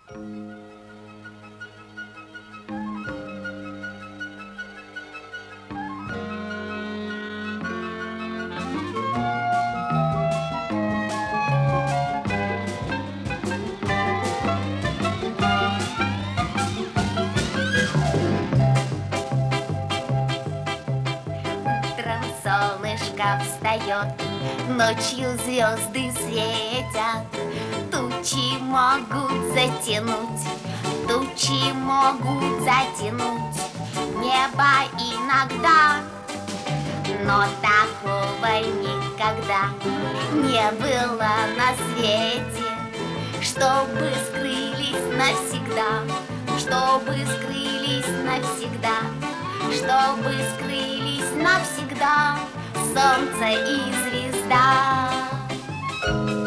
Утром солнышко встает, ночью звезды светят. Тучи могут затянуть, тучи могут затянуть небо иногда. Но такого никогда не было на свете, чтобы скрылись навсегда, чтобы скрылись навсегда, чтобы скрылись навсегда солнце и звезда.